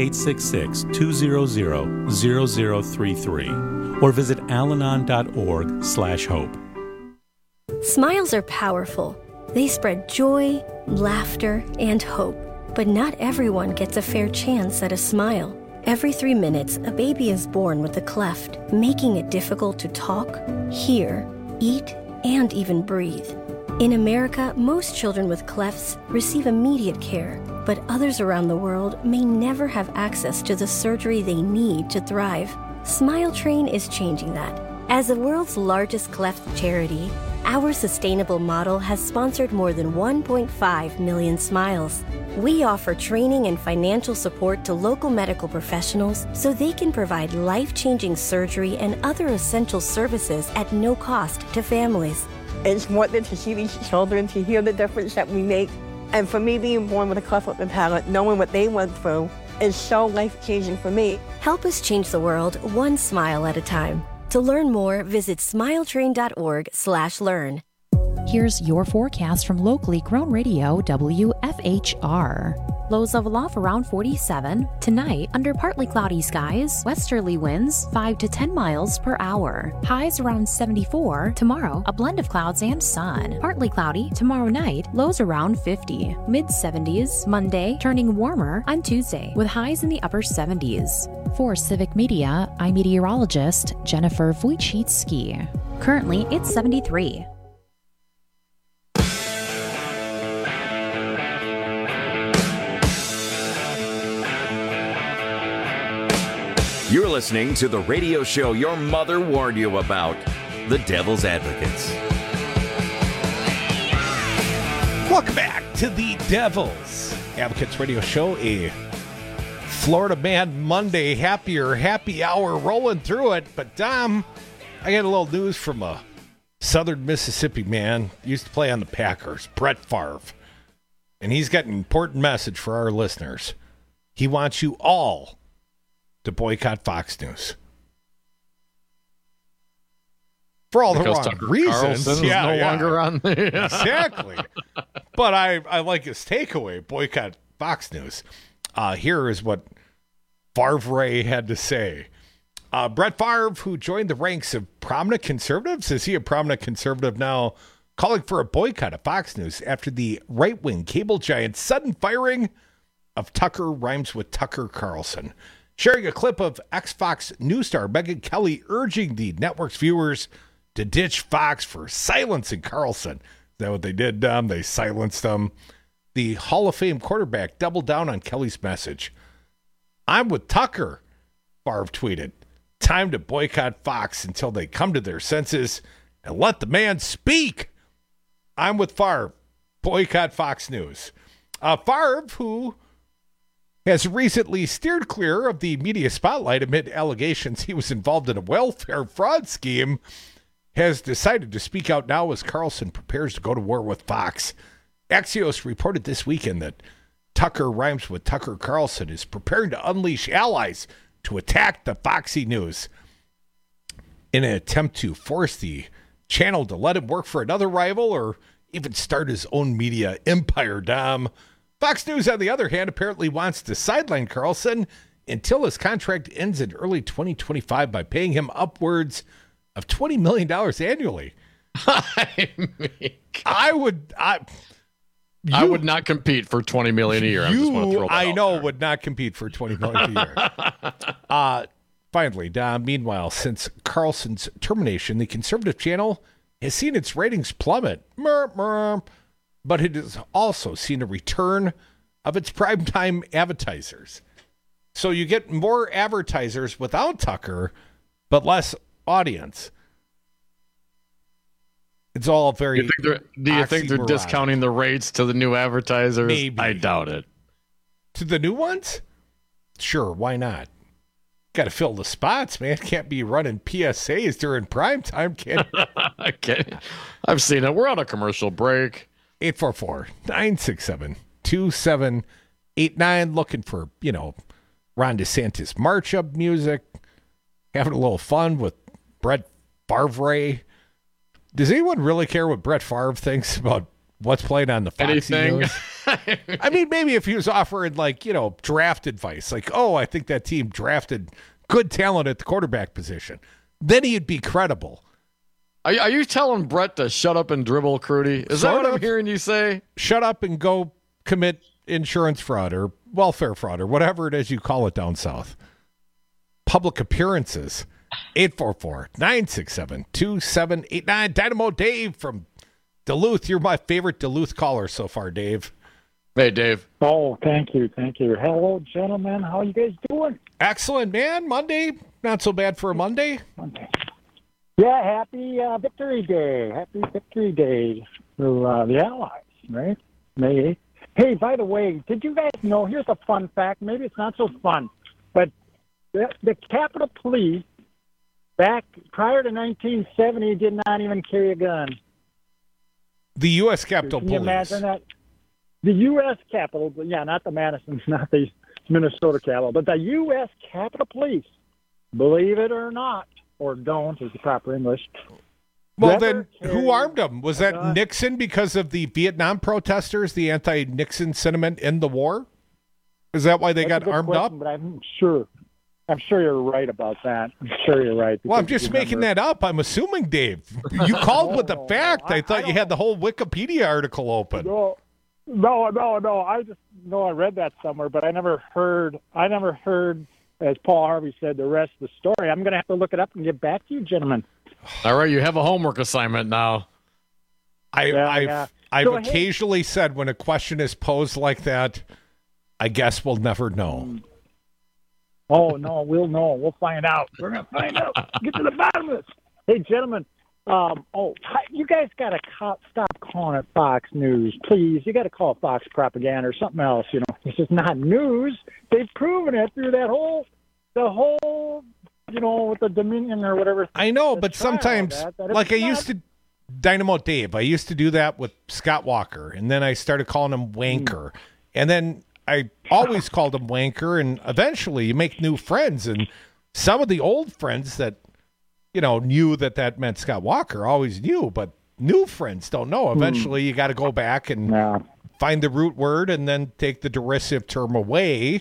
1-866-200-0033 or visit alanon.org/hope. Smiles are powerful. They spread joy, laughter, and hope. But not everyone gets a fair chance at a smile. Every 3 minutes, a baby is born with a cleft, making it difficult to talk, hear, eat, and even breathe. In America, most children with clefts receive immediate care, but others around the world may never have access to the surgery they need to thrive. Smile Train is changing that. As the world's largest cleft charity, our sustainable model has sponsored more than 1.5 million smiles. We offer training and financial support to local medical professionals so they can provide life-changing surgery and other essential services at no cost to families. It's important to see these children, to hear the difference that we make. And for me, being born with a cleft lip and palate, knowing what they went through, is so life-changing for me. Help us change the world one smile at a time. To learn more, visit smiletrain.org/learn. Here's your forecast from locally grown radio WFHR. Lows level off around 47. Tonight, under partly cloudy skies, westerly winds 5 to 10 miles per hour. Highs around 74. Tomorrow, a blend of clouds and sun. Partly cloudy tomorrow night, lows around 50. Mid-70s Monday, turning warmer on Tuesday with highs in the upper 70s. For Civic Media, I'm meteorologist Jennifer Wojcicki. Currently, it's 73. You're listening to the radio show your mother warned you about, The Devil's Advocates. Welcome back to the Devil's Advocates radio show, a Florida Man Monday happy hour rolling through it. But Dom, I got a little news from a Southern Mississippi man, used to play on the Packers, Brett Favre. And he's got an important message for our listeners. He wants you all to boycott Fox News. For all because the wrong Tucker reasons. Carlson is no longer on the Exactly. But I like his takeaway, boycott Fox News. Here is what Favre had to say. Brett Favre, who joined the ranks of prominent conservatives, is he a prominent conservative now, calling for a boycott of Fox News after the right-wing cable giant's sudden firing of Tucker rhymes with Tucker Carlson. Sharing a clip of ex-Fox news star Megyn Kelly urging the network's viewers to ditch Fox for silencing Carlson. Is that what they did, Dom? They silenced him. The Hall of Fame quarterback doubled down on Kelly's message. I'm with Tucker, Favre tweeted. Time to boycott Fox until they come to their senses and let the man speak. I'm with Favre. Boycott Fox News. Favre, who has recently steered clear of the media spotlight amid allegations he was involved in a welfare fraud scheme, has decided to speak out now as Carlson prepares to go to war with Fox. Axios reported this weekend that Tucker rhymes with Tucker Carlson is preparing to unleash allies to attack the Foxy News in an attempt to force the channel to let him work for another rival or even start his own media empire, Dom. Fox News, on the other hand, apparently wants to sideline Carlson until his contract ends in early 2025 by paying him upwards of $20 million annually. I would not compete for $20 million a year. I know would not compete for $20 million a year. Finally, Dom, meanwhile, since Carlson's termination, the conservative channel has seen its ratings plummet. But it has also seen a return of its primetime advertisers. So you get more advertisers without Tucker, but less audience. It's all very. Do you think they're discounting the rates to the new advertisers? Maybe. I doubt it. To the new ones? Sure, why not? Got to fill the spots, man. Can't be running PSAs during prime time, kid. Okay. I've seen it. We're on a commercial break. 844-967-2789. Looking for, Ron DeSantis March Up music. Having a little fun with Brett Favre. Does anyone really care what Brett Favre thinks about what's played on the Foxy News? I mean, maybe if he was offering, draft advice. Like, I think that team drafted good talent at the quarterback position. Then he'd be credible. Are you telling Brett to shut up and dribble, Crudy? Is that what I'm hearing you say? Shut up and go commit insurance fraud or welfare fraud or whatever it is you call it down south. Public appearances. 844-967-2789. Dynamo Dave from Duluth. You're my favorite Duluth caller so far, Dave. Hey, Dave. Oh, thank you. Hello, gentlemen. How you guys doing? Excellent, man. Monday. Not so bad for a Monday. Yeah, happy Victory Day. Happy Victory Day for the Allies, right? May 8th. Hey, by the way, did you guys know, here's a fun fact. Maybe it's not so fun, but the Capitol Police, back prior to 1970, did not even carry a gun. The U.S. Capitol Police. Can you imagine that? The U.S. Capitol, not the Madison, not the Minnesota Capitol, but the U.S. Capitol Police, believe it or not, or don't, is the proper English. Well, then, who armed them? Was that Nixon because of the Vietnam protesters, the anti-Nixon sentiment in the war? Is that why they got armed up? But I'm sure you're right about that. I'm sure you're right. Well, I'm just making that up. I'm assuming, Dave. You called with the fact. I thought you had the whole Wikipedia article open. No. I just know I read that somewhere, but I never heard as Paul Harvey said, the rest of the story. I'm going to have to look it up and get back to you, gentlemen. All right, you have a homework assignment now. I've occasionally said when a question is posed like that, I guess we'll never know. Oh, no, we'll know. We'll find out. We're going to find out. Get to the bottom of this. Hey, gentlemen, you guys got to stop calling it Fox News, please. You got to call it Fox Propaganda or something else. You know, this is not news. They've proven it through the whole, you know, with the Dominion or whatever. I know, but sometimes, like I used to, Dynamo Dave, I used to do that with Scott Walker, and then I started calling him Wanker, and then I always called him Wanker, and eventually you make new friends, and some of the old friends that, you know, knew that meant Scott Walker always knew, but new friends don't know. Eventually you got to go back and find the root word and then take the derisive term away.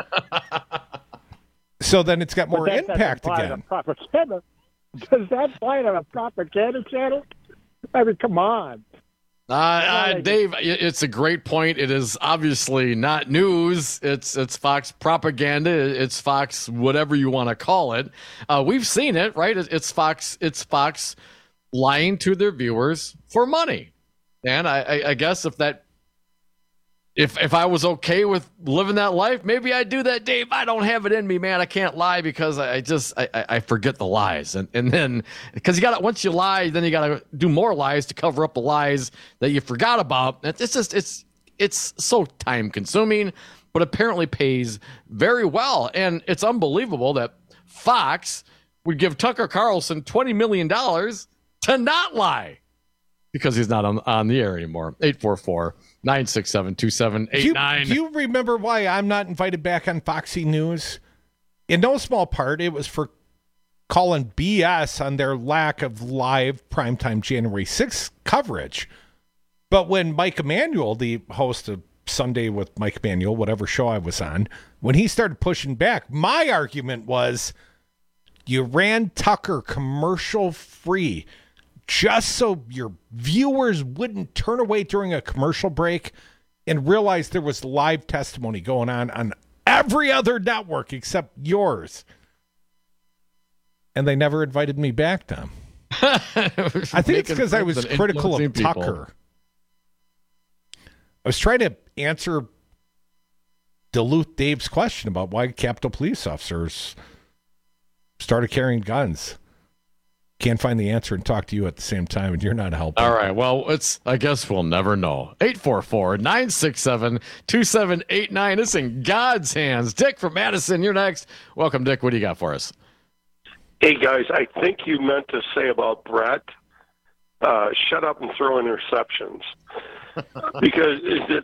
So then it's got more impact again. Does that apply to a propaganda channel? I mean, come on. Dave, it's a great point. It is obviously not news. It's Fox propaganda. It's Fox whatever you want to call it. We've seen it, right? It's Fox lying to their viewers for money. And I guess if I was okay with living that life, maybe I'd do that, Dave. I don't have it in me, man. I can't lie because I forget the lies. And then, because once you lie, then you got to do more lies to cover up the lies that you forgot about. It's so time consuming, but apparently pays very well. And it's unbelievable that Fox would give Tucker Carlson $20 million to not lie because he's not on the air anymore. 844-967-2789. Do you remember why I'm not invited back on Foxy News? In no small part, it was for calling BS on their lack of live primetime January 6th coverage. But when Mike Emanuel, the host of Sunday with Mike Emanuel, whatever show I was on, when he started pushing back, my argument was you ran Tucker commercial free just so your viewers wouldn't turn away during a commercial break and realize there was live testimony going on every other network except yours. And they never invited me back, Tom. I think it's because I was critical of Tucker. I was trying to answer Duluth Dave's question about why Capitol Police officers started carrying guns. Can't find the answer and talk to you at the same time, and you're not helping. All right. Well, I guess we'll never know. 844-967-2789. It's in God's hands. Dick from Madison, you're next. Welcome, Dick. What do you got for us? Hey, guys. I think you meant to say about Brett, shut up and throw interceptions. Because,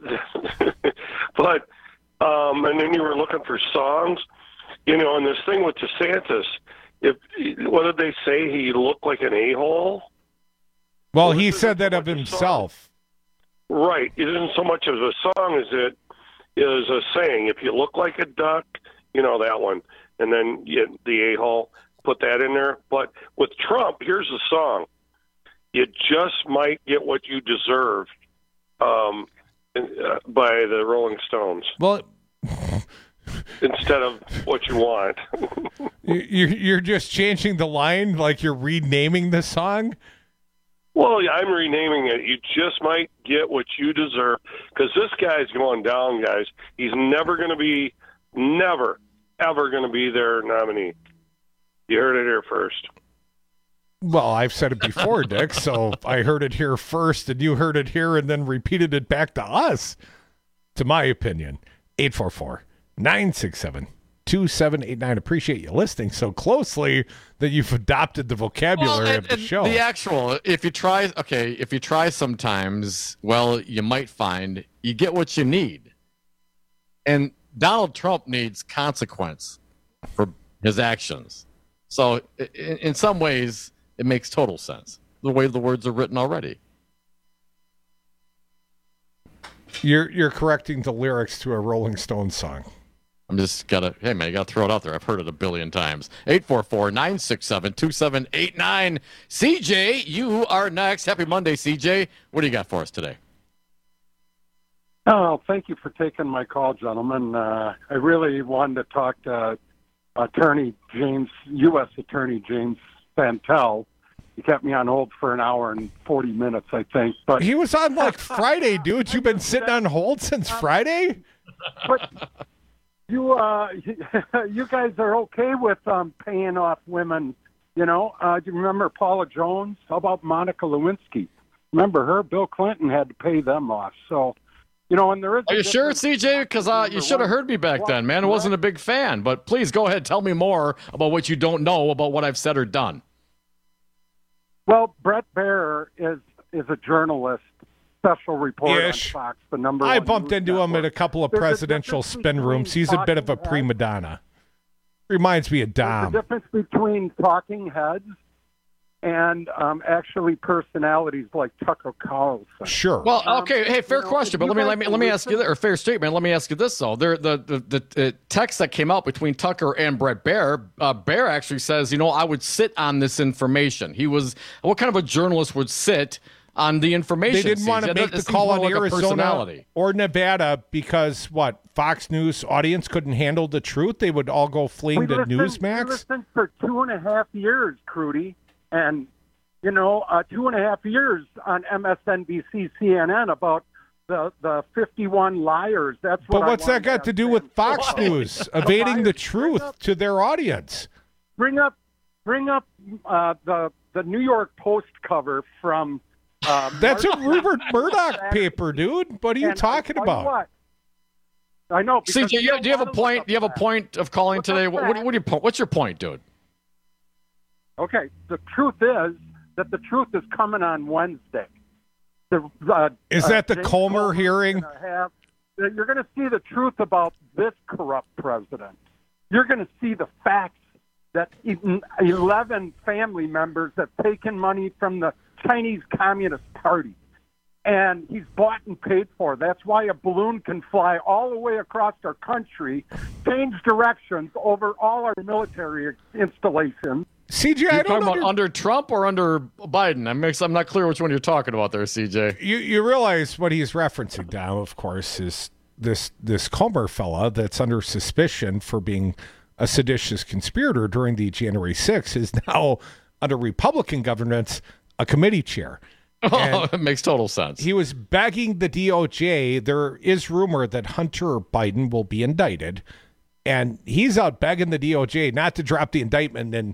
but, and then you were looking for songs, you know, and this thing with DeSantis, what did they say? He looked like an a-hole? Well, he said that of himself. Right. It isn't so much as a song as it is a saying. If you look like a duck, you know, that one. And then the a-hole, put that in there. But with Trump, here's the song. You just might get what you deserve by the Rolling Stones. Well, instead of what you want. You're just changing the line, like you're renaming the song? Well, I'm renaming it. You just might get what you deserve. Because this guy's going down, guys. He's never, ever going to be their nominee. You heard it here first. Well, I've said it before, Dick, so I heard it here first, and you heard it here and then repeated it back to us, to my opinion. 844-967-2789. Appreciate you listening so closely that you've adopted the vocabulary of the show. The actual, if you try sometimes, well, you might find you get what you need. And Donald Trump needs consequence for his actions. So in some ways, it makes total sense, the way the words are written already. You're correcting the lyrics to a Rolling Stones song. I'm just hey man, you gotta throw it out there. I've heard it a billion times. 844-967-2789. CJ, you are next. Happy Monday, CJ. What do you got for us today? Oh, thank you for taking my call, gentlemen. I really wanted to talk to U.S. Attorney James Santel. He kept me on hold for an hour and 40 minutes, I think. But he was on like Friday, dude. You've been sitting on hold since Friday? But you guys are okay with paying off women, you know? Do you remember Paula Jones? How about Monica Lewinsky? Remember her? Bill Clinton had to pay them off. So, you know, and there is. Are you sure, CJ? Because you should have heard me back then, man. I wasn't a big fan. But please go ahead. Tell me more about what you don't know about what I've said or done. Well, Brett Baier is a journalist, special reporter on Fox, the number one. I bumped into him at a couple of presidential spin rooms. He's a bit of a prima donna. Reminds me of Dom. There's a difference between talking heads and actually personalities like Tucker Carlson. Sure. Well, okay. Hey, fair question, but let me ask you, or fair statement. Let me ask you this though: the text that came out between Tucker and Brett Baier, Baier actually says, you know, I would sit on this information. What kind of a journalist would sit on the information? They didn't want to make the call on Arizona or Nevada because Fox News audience couldn't handle the truth. They would all go fleeing to Newsmax. We listened for 2.5 years, Crudy. And, you know, 2.5 years on MSNBC, CNN about the 51 liars. That's what. But what's that got to do with Fox News evading the truth to their audience? Bring up the New York Post cover from. That's a Rupert Murdoch paper, dude. What are you talking about? I know. CJ, do you have a point? Do you have a point of calling today? What's your point, dude? Okay, the truth is that the truth is coming on Wednesday. Is that the Comer hearing? You're going to see the truth about this corrupt president. You're going to see the facts that 11 family members have taken money from the Chinese Communist Party, and he's bought and paid for. That's why a balloon can fly all the way across our country, change directions over all our military installations. CJ, you're talking about under Trump or under Biden? I'm not clear which one you're talking about there, CJ. You realize what he's referencing now, of course, is this Comer fella that's under suspicion for being a seditious conspirator during the January 6th is now under Republican governance a committee chair. Oh, it makes total sense. He was begging the DOJ. There is rumor that Hunter Biden will be indicted, and he's out begging the DOJ not to drop the indictment and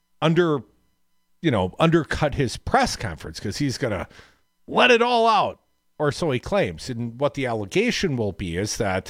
undercut his press conference because he's going to let it all out, or so he claims. And what the allegation will be is that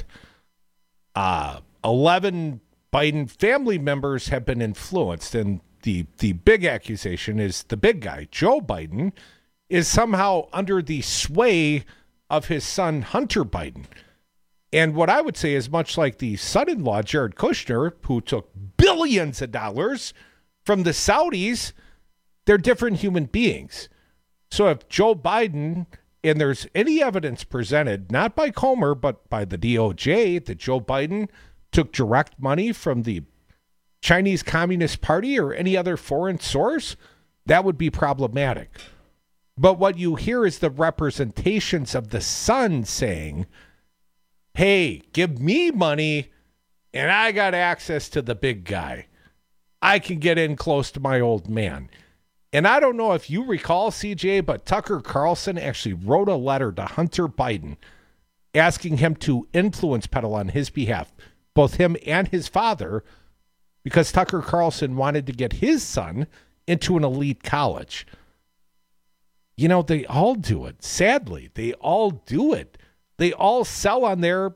11 Biden family members have been influenced, and the big accusation is the big guy, Joe Biden, is somehow under the sway of his son, Hunter Biden. And what I would say is much like the son-in-law, Jared Kushner, who took billions of dollars from the Saudis, they're different human beings. So if Joe Biden, and there's any evidence presented, not by Comer, but by the DOJ, that Joe Biden took direct money from the Chinese Communist Party or any other foreign source, that would be problematic. But what you hear is the representations of the son saying, hey, give me money and I got access to the big guy. I can get in close to my old man. And I don't know if you recall, CJ, but Tucker Carlson actually wrote a letter to Hunter Biden asking him to influence peddle on his behalf, both him and his father, because Tucker Carlson wanted to get his son into an elite college. You know, they all do it. Sadly, they all do it. They all sell on their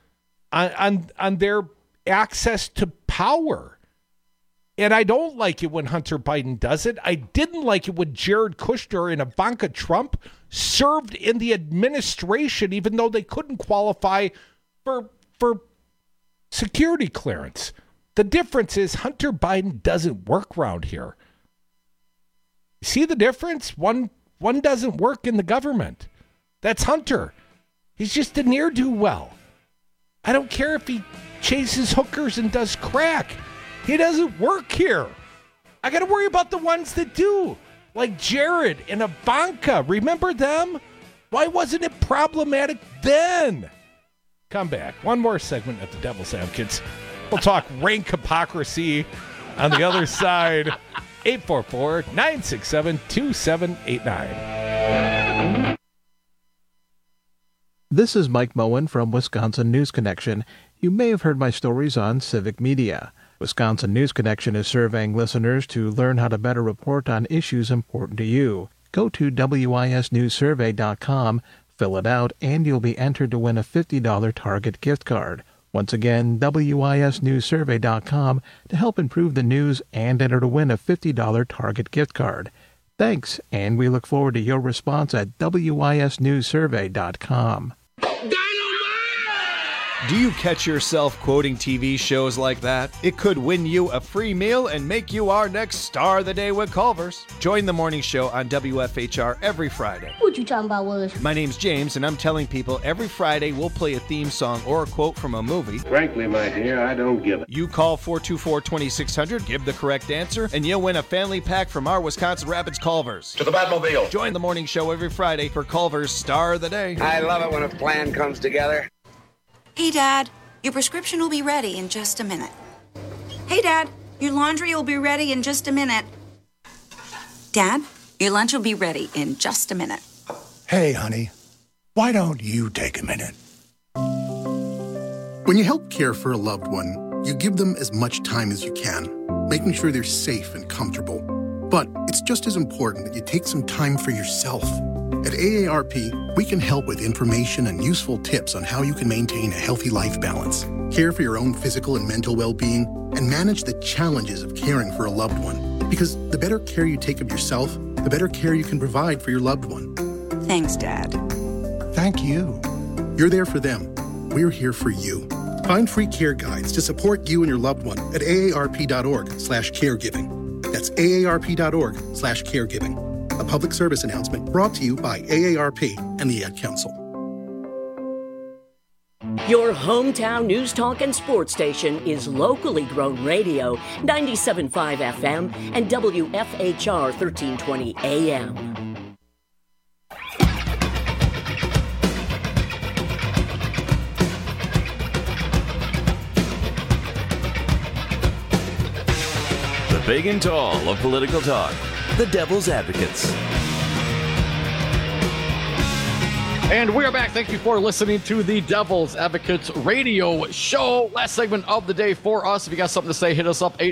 access to power. And I don't like it when Hunter Biden does it. I didn't like it when Jared Kushner and Ivanka Trump served in the administration, even though they couldn't qualify for security clearance. The difference is Hunter Biden doesn't work around here. See the difference? One doesn't work in the government. That's Hunter. He's just a ne'er-do-well. I don't care if he chases hookers and does crack. He doesn't work here. I got to worry about the ones that do, like Jared and Ivanka. Remember them? Why wasn't it problematic then? Come back. One more segment of the Devil's Advocates We'll talk rank hypocrisy on the other side. 844-967-2789. This is Mike Moen from Wisconsin News Connection. You may have heard my stories on civic media. Wisconsin News Connection is surveying listeners to learn how to better report on issues important to you. Go to wisnewssurvey.com, fill it out, and you'll be entered to win a $50 Target gift card. Once again, wisnewssurvey.com to help improve the news and enter to win a $50 Target gift card. Thanks, and we look forward to your response at wisnewssurvey.com. Do you catch yourself quoting TV shows like that? It could win you a free meal and make you our next star of the day with Culver's. Join the morning show on WFHR every Friday. What you talking about, Willis? My name's James, and I'm telling people every Friday we'll play a theme song or a quote from a movie. Frankly, my dear, I don't give it. You call 424-2600, give the correct answer, and you'll win a family pack from our Wisconsin Rapids Culver's. To the Batmobile. Join the morning show every Friday for Culver's Star of the Day. I love it when a plan comes together. Hey, Dad, your prescription will be ready in just a minute. Hey, Dad, your laundry will be ready in just a minute. Dad, your lunch will be ready in just a minute. Hey, honey, why don't you take a minute? When you help care for a loved one, you give them as much time as you can, making sure they're safe and comfortable. But it's just as important that you take some time for yourself. At AARP, we can help with information and useful tips on how you can maintain a healthy life balance, care for your own physical and mental well-being, and manage the challenges of caring for a loved one. Because the better care you take of yourself, the better care you can provide for your loved one. Thanks, Dad. Thank you. You're there for them. We're here for you. Find free care guides to support you and your loved one at aarp.org/caregiving. That's aarp.org/caregiving. A public service announcement brought to you by AARP and the Ad Council. Your hometown news, talk, and sports station is locally grown radio, 97.5 FM and WFHR 1320 AM. The big and tall of political talk. The Devil's Advocates. And we're back. Thank you for listening to the Devil's Advocates radio show. Last segment of the day for us. If you got something to say, hit us up,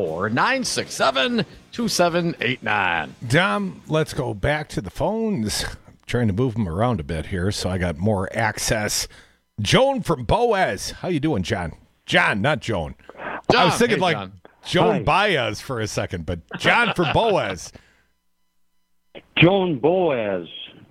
844-967-2789. Dom, let's go back to the phones. I'm trying to move them around a bit here so I got more access. Joan from Boaz. How you doing, John? John, not Joan. I was thinking John. Joan Baez for a second, but John from Boaz. Joan Boaz.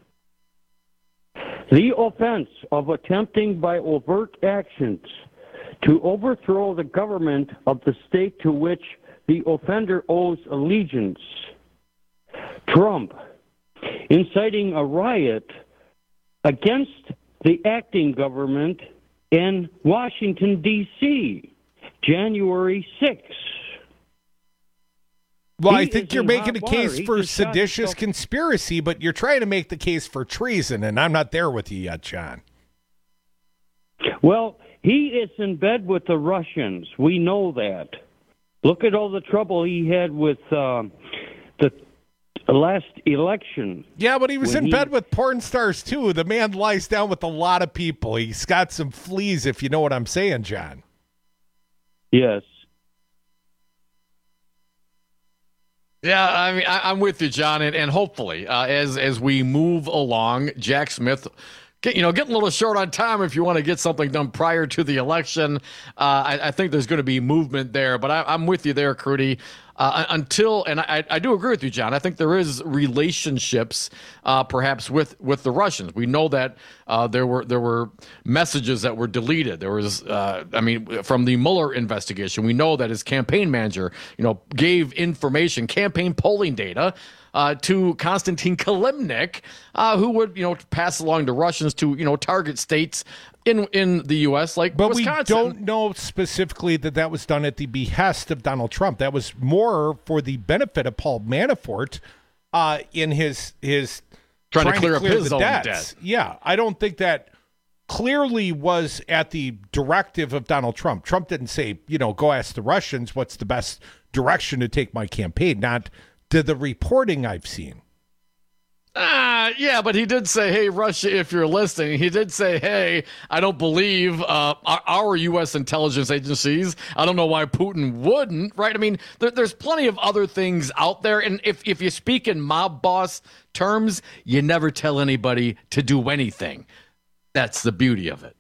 The offense of attempting by overt actions to overthrow the government of the state to which the offender owes allegiance. Trump inciting a riot against the acting government in Washington, D.C., January 6th. Well, I think you're making a case for seditious conspiracy, but you're trying to make the case for treason, and I'm not there with you yet, John. Well, he is in bed with the Russians. We know that. Look at all the trouble he had with the last election. Yeah, but he was in bed with porn stars, too. The man lies down with a lot of people. He's got some fleas, if you know what I'm saying, John. Yes. Yeah, I mean, I'm with you, John, and hopefully, as we move along, Jack Smith, getting a little short on time if you want to get something done prior to the election. I think there's going to be movement there, but I'm with you there, Crudy. Until, and I do agree with you, John. I think there is relationships, perhaps with the Russians. We know that there were messages that were deleted. There was, from the Mueller investigation, we know that his campaign manager, gave information, campaign polling data, to Konstantin Kilimnik, who would, pass along to Russians to, target states in the U.S. like but Wisconsin. We don't know specifically that was done at the behest of Donald Trump. That was more for the benefit of Paul Manafort in his trying to clear up his the own debts. debt. Yeah, I don't think that clearly was at the directive of Donald Trump. Trump didn't say, go ask the Russians what's the best direction to take my campaign, not to the reporting I've seen. Yeah, but he did say, hey, Russia, if you're listening, he did say, hey, I don't believe our U.S. intelligence agencies. I don't know why Putin wouldn't, right? I mean, there's plenty of other things out there. And if you speak in mob boss terms, you never tell anybody to do anything. That's the beauty of it.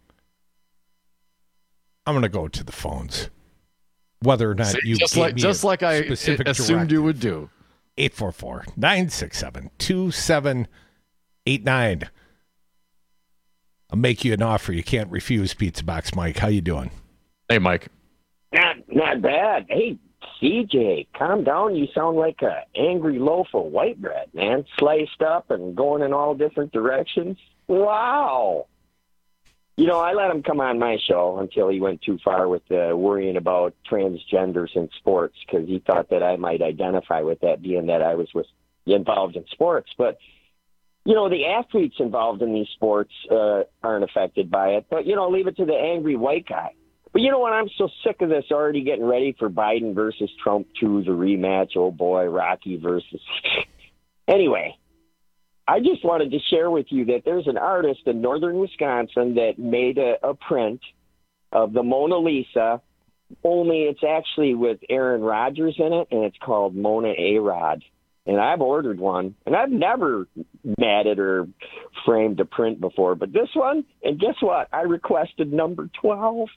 I'm going to go to the phones. Whether or not you just like I assumed directive. You would do. 844-967-2789. I'll make you an offer you can't refuse, Pizza Box Mike. How you doing? Hey, Mike. Not bad. Hey, CJ, calm down. You sound like an angry loaf of white bread, man. Sliced up and going in all different directions. Wow. I let him come on my show until he went too far with worrying about transgenders in sports because he thought that I might identify with that, being that I was involved in sports. But, the athletes involved in these sports aren't affected by it. But, leave it to the angry white guy. But you know what? I'm so sick of this already getting ready for Biden versus Trump 2, the rematch. Oh, boy, Rocky versus... Anyway. I just wanted to share with you that there's an artist in northern Wisconsin that made a print of the Mona Lisa, only it's actually with Aaron Rodgers in it, and it's called Mona A-Rod. And I've ordered one, and I've never matted or framed a print before. But this one, and guess what? I requested number 12.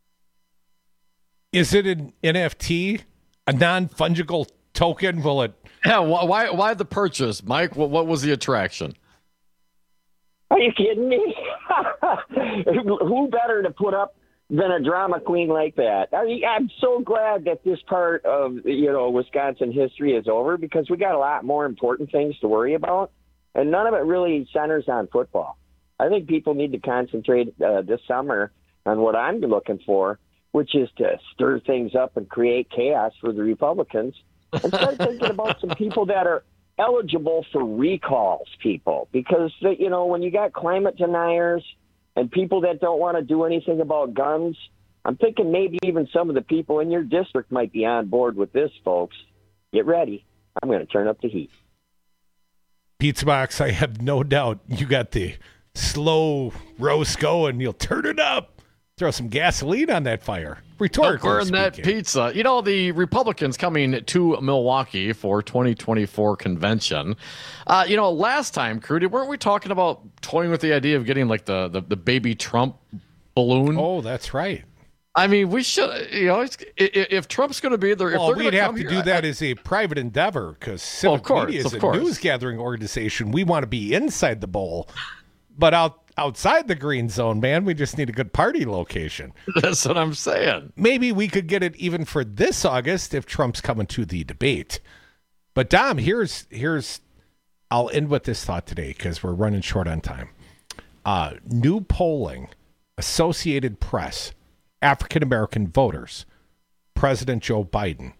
Is it an NFT, a non-fungible token? Will it... Yeah, why the purchase, Mike? What was the attraction? Are you kidding me? Who better to put up than a drama queen like that? I'm so glad that this part of Wisconsin history is over because we got a lot more important things to worry about, and none of it really centers on football. I think people need to concentrate this summer on what I'm looking for, which is to stir things up and create chaos for the Republicans. And start thinking about some people that are eligible for recalls, people. Because, when you got climate deniers and people that don't want to do anything about guns, I'm thinking maybe even some of the people in your district might be on board with this, folks. Get ready. I'm going to turn up the heat. Pizza Box, I have no doubt you got the slow roast going. You'll turn it up. Throw some gasoline on that fire. Rhetorically burn speaking. That pizza. The Republicans coming to Milwaukee for 2024 convention. Last time, Crudy, weren't we talking about toying with the idea of getting like the baby Trump balloon? Oh, that's right. I mean, we should, if Trump's going to be there, we'd have to do that as a private endeavor because Civic Media is a news gathering organization. We want to be inside the bowl, but outside the green zone, man, we just need a good party location. That's what I'm saying. Maybe we could get it even for this August if Trump's coming to the debate. But Dom, here's I'll end with this thought today because we're running short on time. New polling, Associated Press, African-American voters, President Joe Biden.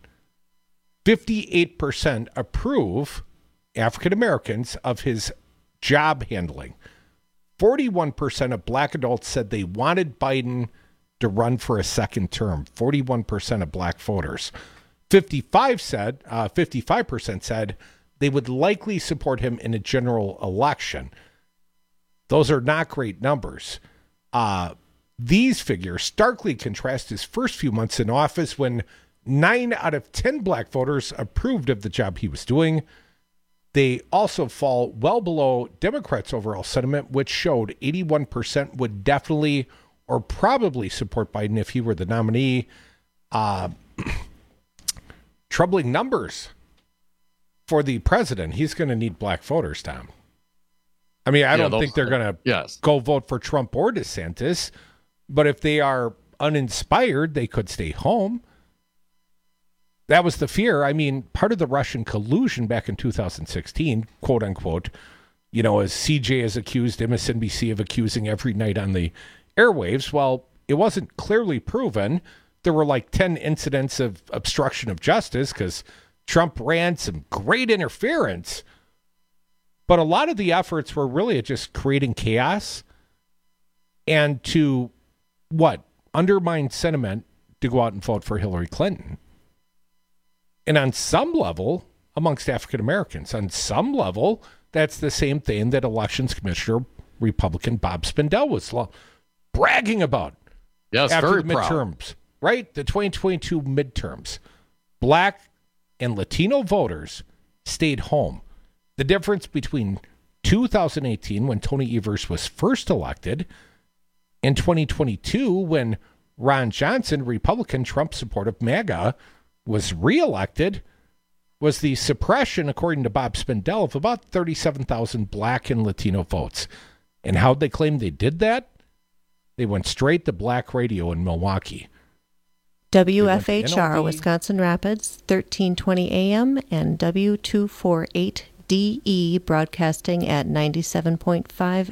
58% approve African-Americans of his job handling. 41% of black adults said they wanted Biden to run for a second term. 41% of black voters. 55% said they would likely support him in a general election. Those are not great numbers. These figures starkly contrast his first few months in office when 9 out of 10 black voters approved of the job he was doing. They also fall well below Democrats' overall sentiment, which showed 81% would definitely or probably support Biden if he were the nominee. Troubling numbers for the president. He's going to need black voters, Tom. I mean, I don't think they're going to go vote for Trump or DeSantis, but if they are uninspired, they could stay home. That was the fear. I mean, part of the Russian collusion back in 2016, quote unquote, as CJ has accused MSNBC of accusing every night on the airwaves. Well, it wasn't clearly proven. There were like 10 incidents of obstruction of justice because Trump ran some great interference. But a lot of the efforts were really just creating chaos. and to, undermine sentiment to go out and vote for Hillary Clinton. And on some level, amongst African Americans, on some level, that's the same thing that Elections Commissioner Republican Bob Spindell was bragging about. Yes, after very the midterms, proud. right? The 2022 midterms. Black and Latino voters stayed home. The difference between 2018, when Tony Evers was first elected, and 2022, when Ron Johnson, Republican, Trump-supportive MAGA, was reelected, was the suppression, according to Bob Spindell, of about 37,000 black and Latino votes. And how'd they claim they did that? They went straight to black radio in Milwaukee. WFHR, Wisconsin Rapids, 1320 AM, and W248DE, broadcasting at 97.5